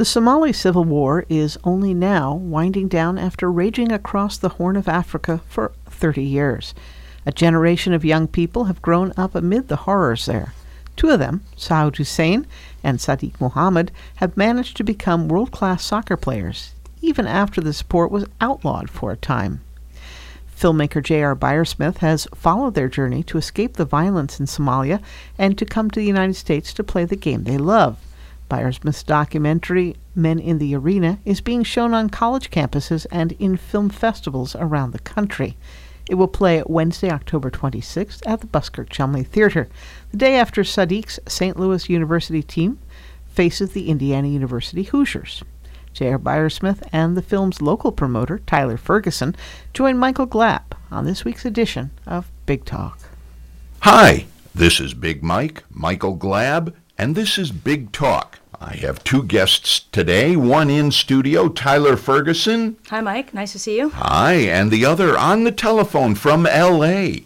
The Somali Civil War is only now winding down after raging across the Horn of Africa for 30 years. A generation of young people have grown up amid the horrors there. Two of them, Saad Hussein and Sadiq Mohammed, have managed to become world-class soccer players, even after the sport was outlawed for a time. Filmmaker J.R. Byersmith has followed their journey to escape the violence in Somalia and to come to the United States to play the game they love. Byersmith's documentary, Men in the Arena, is being shown on college campuses and in film festivals around the country. It will play Wednesday, October 26th at the Buskirk Chumley Theater, the day after Sadiq's St. Louis University team faces the Indiana University Hoosiers. J.R. Byersmith and the film's local promoter, Tyler Ferguson, join Michael Glapp on this week's edition of Big Talk. Hi, this is Big Mike, Michael Glapp, and this is Big Talk. I have two guests today, one in studio, Tyler Ferguson. Hi, Mike. Nice to see you. Hi, and the other on the telephone from L.A.,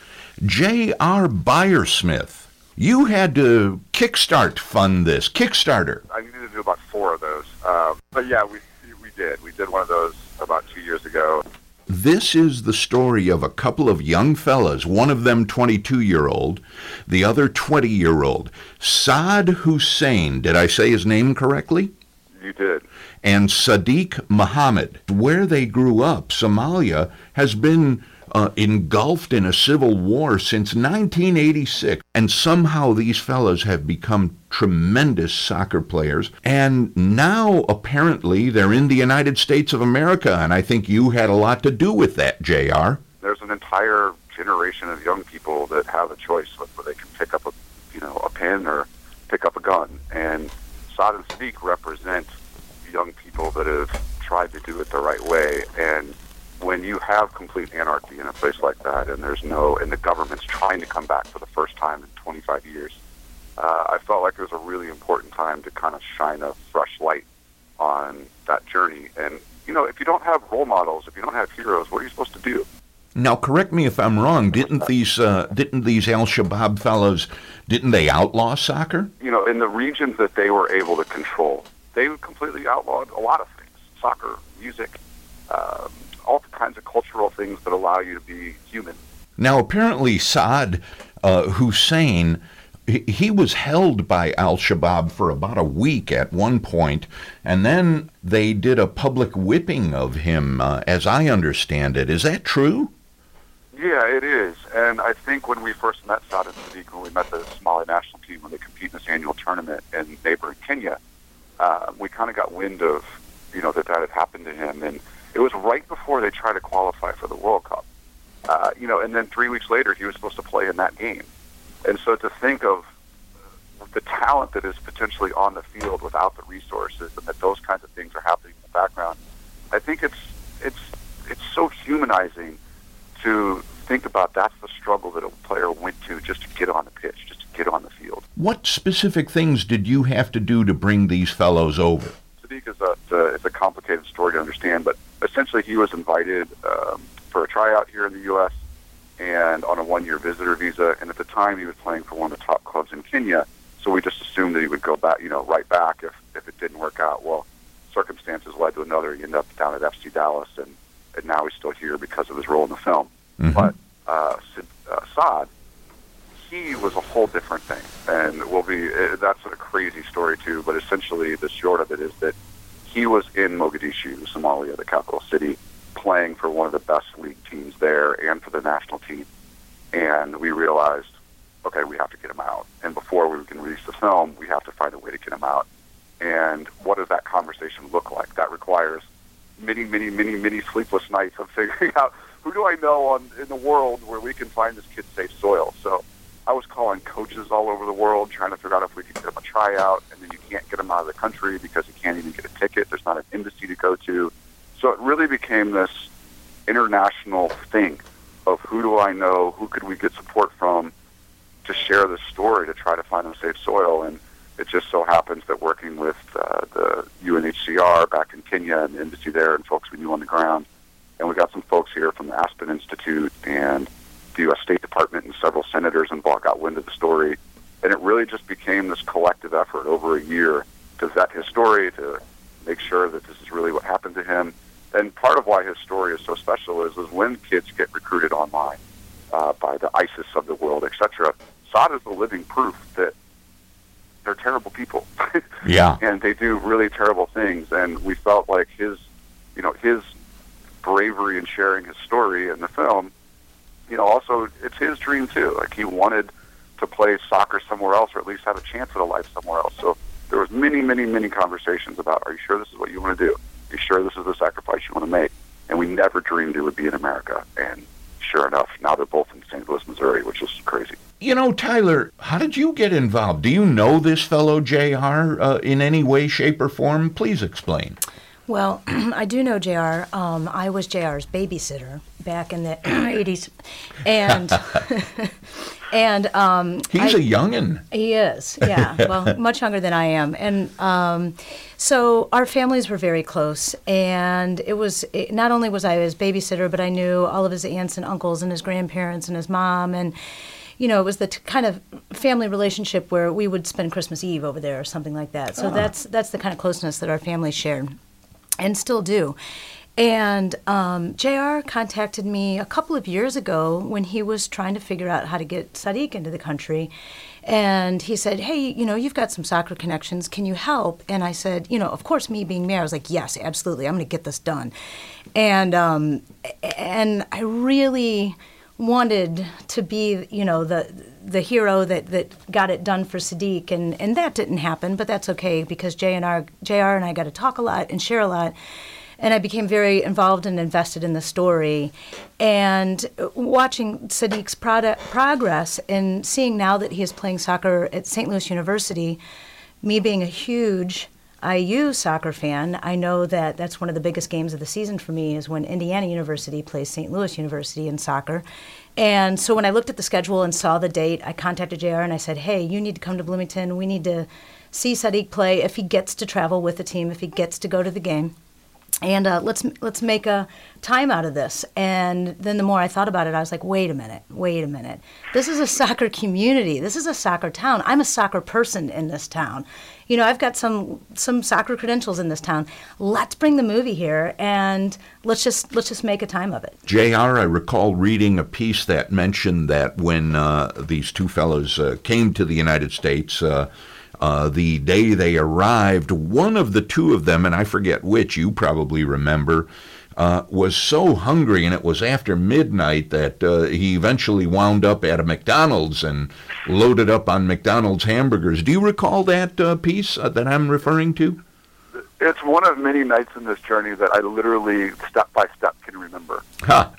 J.R. Byersmith. You had to fund this. Kickstarter. I needed to do about 4 of those. But yeah, we did. We did one of those about 2 years ago. This is the story of a couple of young fellas, one of them 22-year-old, the other 20-year-old. Saad Hussein, did I say his name correctly? You did. And Sadiq Mohammed. Where they grew up, Somalia, has been engulfed in a civil war since 1986. And somehow these fellas have become tremendous soccer players. And now, apparently, they're in the United States of America. And I think you had a lot to do with that, J.R. There's an entire generation of young people that have a choice where they can pick up a pen or pick up a gun. And Saad and Sadiq represent young people that have tried to do it the right way. And when you have complete anarchy in a place like that, and and the government's trying to come back for the first time in 25 years, I felt like it was a really important time to kind of shine a fresh light on that journey. And, if you don't have role models, if you don't have heroes, what are you supposed to do? Now, correct me if I'm wrong. Didn't these Al-Shabaab fellows, didn't they outlaw soccer? In the regions that they were able to control, they completely outlawed a lot of things: soccer, music, all kinds of cultural things that allow you to be human. Now, apparently, Saad Hussein, he was held by Al-Shabaab for about a week at one point, and then they did a public whipping of him, as I understand it. Is that true? Yeah, it is. And I think when we first met Saad and Sadiq, when we met the Somali national team when they compete in this annual tournament in neighboring Kenya, we kind of got wind of, that had happened to him. And it was right before they tried to qualify for the World Cup. And then 3 weeks later, he was supposed to play in that game. And so to think of the talent that is potentially on the field without the resources, and that those kinds of things are happening in the background, I think it's so humanizing to think about that's the struggle that a player went to just to get on the pitch, just to get on the field. What specific things did you have to do to bring these fellows over? Sadiq is a complicated story to understand, but essentially he was invited for a tryout here in the U.S. and on a 1-year visitor visa, and at the time he was playing for one of the top clubs in Kenya, so we just assumed that he would go back, right back if it didn't work out. Well, circumstances led to another. He ended up down at FC Dallas, and now he's still here because of his role in the film. Mm-hmm. But Saad, he was a whole different thing, and that's a crazy story too, but essentially the short of it is that he was in Mogadishu, Somalia, the capital city, playing for one of the best league teams there and for the national team. And we realized, okay, we have to get him out. And before we can release the film, we have to find a way to get him out. And what does that conversation look like? That requires many, many, many, many sleepless nights of figuring out who do I know in the world where we can find this kid safe soil. So I was calling coaches all over the world trying to figure out if we could get him a tryout, and then you can't get him out of the country because he can't even get a ticket. There's not an embassy to go to. So it really became this international thing of who do I know, who could we get support from to share this story, to try to find them safe soil. And it just so happens that working with the UNHCR back in Kenya and the embassy there and folks we knew on the ground, and we got some folks here from the Aspen Institute and the U.S. State Department and several senators involved got wind of the story. And it really just became this collective effort over a year vet his story, to make sure that this is really what happened to him. And part of why his story is so special is when kids get recruited online by the ISIS of the world, etc., Saad is the living proof that they're terrible people. Yeah. And they do really terrible things. And we felt like his bravery in sharing his story in the film, also it's his dream too. Like, he wanted to play soccer somewhere else, or at least have a chance at a life somewhere else. So there was many, many, many conversations about, are you sure this is what you want to do? Are you sure this is the sacrifice you want to make? And we never dreamed it would be in America. And sure enough, now they're both in St. Louis, Missouri, which is crazy. Tyler, how did you get involved? Do you know this fellow JR in any way, shape, or form? Please explain. Well, I do know JR. I was JR's babysitter back in the 80s. And he's a youngin'. He is, yeah. Well, much younger than I am. And so our families were very close. And not only was I his babysitter, but I knew all of his aunts and uncles and his grandparents and his mom. And it was the kind of family relationship where we would spend Christmas Eve over there or something like that. So that's the kind of closeness that our families shared and still do. And JR contacted me a couple of years ago when he was trying to figure out how to get Sadiq into the country. And he said, hey, you've got some soccer connections. Can you help? And I said, of course, me being mayor, I was like, yes, absolutely. I'm going to get this done. And I really wanted to be, the hero that got it done for Sadiq, and that didn't happen, but that's okay because JR and I got to talk a lot and share a lot, and I became very involved and invested in the story. And watching Sadiq's progress and seeing now that he is playing soccer at St. Louis University, me being a huge IU soccer fan, I know that that's one of the biggest games of the season for me is when Indiana University plays St. Louis University in soccer. And so when I looked at the schedule and saw the date, I contacted JR and I said, hey, you need to come to Bloomington. We need to see Sadiq play if he gets to travel with the team, if he gets to go to the game. And let's make a time out of this. And then the more I thought about it, I was like, wait a minute. This is a soccer community. This is a soccer town. I'm a soccer person in this town. I've got some soccer credentials in this town. Let's bring the movie here and let's just make a time of it. JR, I recall reading a piece that mentioned that when these two fellows came to the United States, the day they arrived, one of the two of them, and I forget which, you probably remember, was so hungry, and it was after midnight, that he eventually wound up at a McDonald's and loaded up on McDonald's hamburgers. Do you recall that piece that I'm referring to? It's one of many nights in this journey that I literally, step by step, can remember. Huh.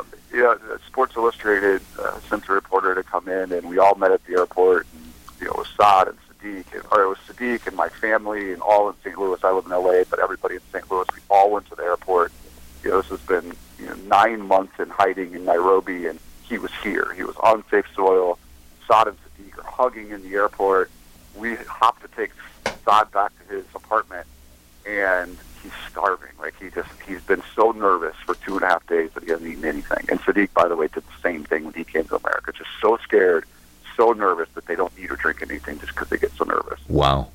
Sports Illustrated sent a reporter to come in, and we all met at the airport, and, it was Saad and it was Sadiq and my family and all in St. Louis. I live in L.A., but everybody in St. Louis, we all went to the airport. This has been 9 months in hiding in Nairobi, and he was here. He was on safe soil. Saad and Sadiq are hugging in the airport. We hopped to take Saad back to his apartment, and he's starving. Like, he's been so nervous for 2.5 days that he hasn't eaten anything. And Sadiq, by the way, did the same thing when he came to America, just so scared, so nervous that they don't eat or drink anything just because they get so nervous. Wow.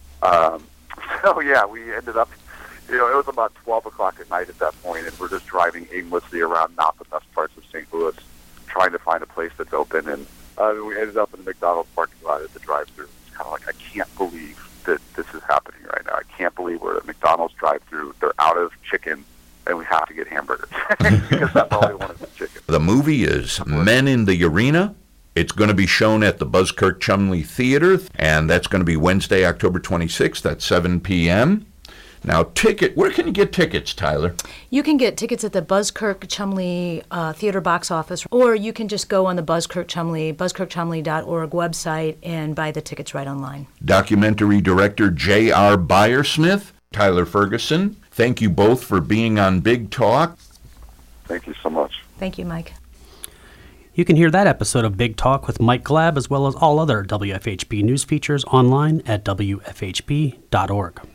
We ended up, it was about 12 o'clock at night at that point, and we're just driving aimlessly around not the best parts of St. Louis, trying to find a place that's open, and we ended up in the McDonald's parking lot at the drive-thru. It's kind of like, I can't believe that this is happening right now. I can't believe we're at McDonald's drive-thru. They're out of chicken, and we have to get hamburgers because that's all we want is chicken. The movie is Men in the Arena. It's going to be shown at the Buskirk Chumley Theater, and that's going to be Wednesday, October 26th at 7 p.m. Now, where can you get tickets, Tyler? You can get tickets at the Buskirk Chumley Theater box office, or you can just go on the buskirkchumley.org website and buy the tickets right online. Documentary director J.R. Byersmith, Tyler Ferguson, thank you both for being on Big Talk. Thank you so much. Thank you, Mike. You can hear that episode of Big Talk with Mike Glab as well as all other WFHB news features online at WFHB.org.